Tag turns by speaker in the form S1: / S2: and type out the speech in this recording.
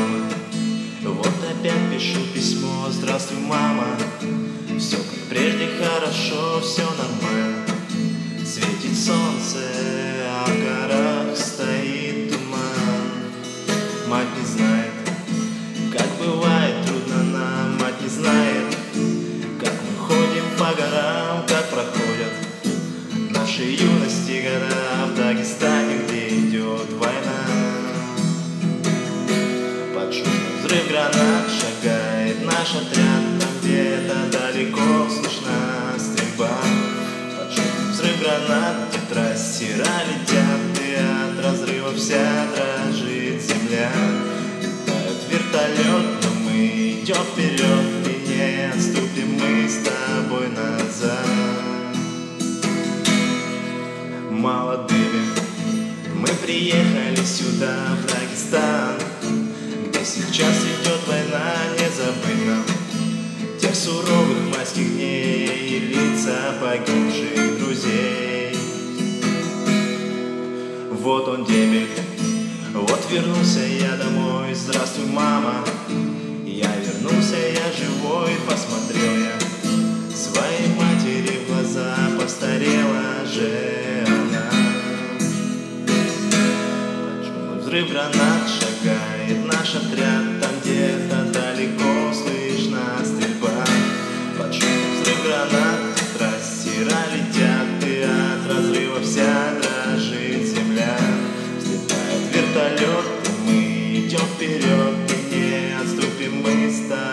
S1: дома. Вот опять пишу письмо: здравствуй, мама. Все как прежде, хорошо, все нормально. Светит солнце, а в горах стоит туман. Мать не знает, как бывает трудно нам. Мать не знает, как мы ходим по горам, как проходят наши юности года в Дагестане, где идет война. Под шумный взрыв гранат шагает наш отряд, там где-то далеко слышна стрельба. Под шумный взрыв гранат тетрадь стира летят, и от разрыва вся дрожит земля. Летает вертолет, но мы идем вперед, и не отступим мы с тобой назад. Молодыми мы приехали сюда, в Дагестан, где сейчас идет война. Не забыть нам тех суровых майских дней и лица погибших друзей. Вот он дебель, вот вернулся я домой. Здравствуй, мама. Я вернулся, я живой. Посмотрел я своей матери в глаза, постарела же она. Под шумный взрыв гранат шагает наш отряд, там где-то далеко слышна стрельба. Под шумный взрыв гранат тетрадь стира летят, и от разрыва вся дрожит земля. Взлетает вертолет, и мы идем вперед, и не отступим мы с тобой.